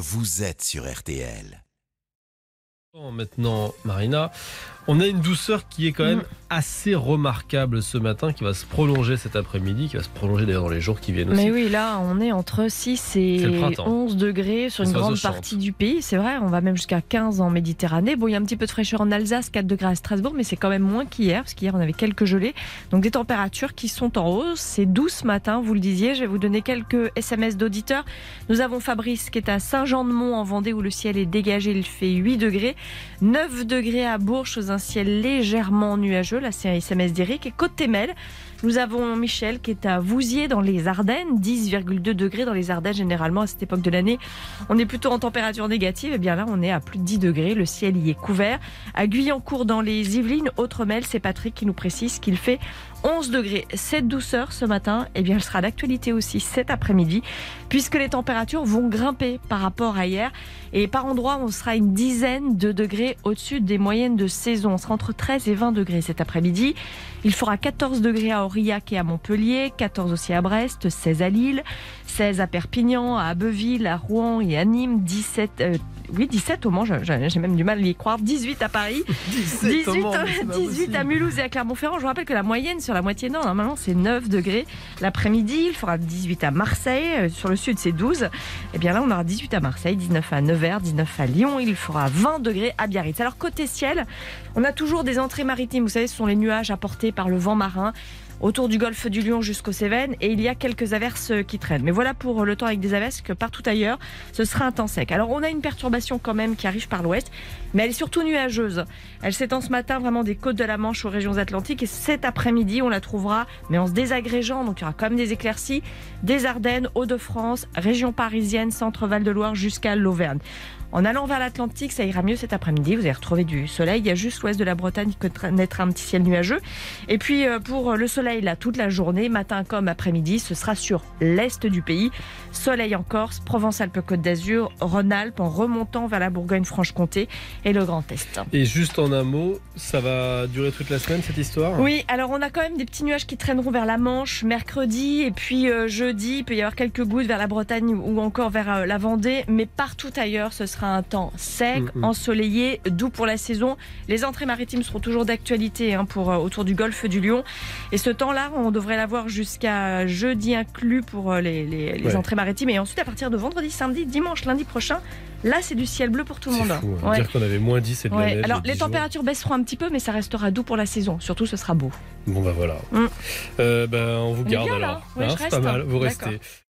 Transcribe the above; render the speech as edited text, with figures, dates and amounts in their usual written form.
vous êtes sur RTL. Maintenant, Marina, on a une douceur qui est quand même assez remarquable ce matin, qui va se prolonger cet après-midi, qui va se prolonger d'ailleurs dans les jours qui viennent aussi. Mais oui, là, on est entre 6 et 11 degrés sur une grande partie du pays. C'est vrai, on va même jusqu'à 15 en Méditerranée. Bon, il y a un petit peu de fraîcheur en Alsace, 4 degrés à Strasbourg, mais c'est quand même moins qu'hier, parce qu'hier, on avait quelques gelées. Donc, des températures qui sont en hausse. C'est doux ce matin, vous le disiez. Je vais vous donner quelques SMS d'auditeurs. Nous avons Fabrice qui est à Saint-Jean-de-Mont en Vendée, où le ciel est dégagé. Il fait 8 degrés. 9 degrés à Bourges, sous un ciel légèrement nuageux. Là, c'est un SMS d'Éric. Et Côte-Témel, nous avons Michel qui est à Vouziers dans les Ardennes, 10,2 degrés dans les Ardennes. Généralement, à cette époque de l'année, on est plutôt en température négative. Et bien là, on est à plus de 10 degrés. Le ciel y est couvert. À Guyancourt, dans les Yvelines, autre mail, c'est Patrick qui nous précise qu'il fait 11 degrés. Cette douceur ce matin, eh bien, elle sera d'actualité aussi cet après-midi, puisque les températures vont grimper par rapport à hier. Et par endroits, on sera une dizaine de degrés au-dessus des moyennes de saison. On sera entre 13 et 20 degrés cet après-midi. Il fera 14 degrés à Aurillac et à Montpellier, 14 aussi à Brest, 16 à Lille, 16 à Perpignan, à Abbeville, à Rouen et à Nîmes, 17 au Mans, j'ai même du mal à y croire, 18 à Paris, 18 à Mulhouse et à Clermont-Ferrand. Je vous rappelle que la moyenne sur la moitié nord, normalement, c'est 9 degrés. L'après-midi, il fera 18 à Marseille, sur le sud, c'est 12. Et bien là, on aura 18 à Marseille, 19 à Nevers, 19 à Lyon, il fera 20 degrés à Biarritz. Alors, côté ciel, on a toujours des entrées maritimes. Vous savez, ce sont les nuages apportés par le vent marin autour du golfe du Lion jusqu'aux Cévennes, et il y a quelques averses qui traînent. Mais voilà pour le temps avec des averses, que partout ailleurs, ce sera un temps sec. Alors on a une perturbation quand même qui arrive par l'ouest, mais elle est surtout nuageuse. Elle s'étend ce matin vraiment des côtes de la Manche aux régions atlantiques, et cet après-midi, on la trouvera, mais en se désagrégeant, donc il y aura quand même des éclaircies, des Ardennes, Hauts-de-France, région parisienne, centre Val-de-Loire jusqu'à l'Auvergne. En allant vers l'Atlantique, ça ira mieux cet après-midi. Vous allez retrouver du soleil. Il y a juste l'ouest de la Bretagne qui connaîtra un petit ciel nuageux. Et puis, pour le soleil, là, toute la journée, matin comme après-midi, ce sera sur l'est du pays. Soleil en Corse, Provence-Alpes-Côte d'Azur, Rhône-Alpes, en remontant vers la Bourgogne-Franche-Comté et le Grand Est. Et juste en un mot, ça va durer toute la semaine, cette histoire ? Oui, alors on a quand même des petits nuages qui traîneront vers la Manche mercredi. Et puis jeudi, il peut y avoir quelques gouttes vers la Bretagne ou encore vers la Vendée. Mais partout ailleurs, ce sera un temps sec, ensoleillé, doux pour la saison. Les entrées maritimes seront toujours d'actualité pour autour du golfe du Lion. Et ce temps-là, on devrait l'avoir jusqu'à jeudi inclus pour les entrées maritimes. Et ensuite, à partir de vendredi, samedi, dimanche, lundi prochain, là, c'est du ciel bleu pour tout le monde. C'est fou, dire qu'on avait moins 10 et de la neige. Alors, les températures baisseront un petit peu, mais ça restera doux pour la saison. Surtout, ce sera beau. Bon, bah voilà. On vous garde bien, alors. là. Ouais, c'est pas mal, vous restez.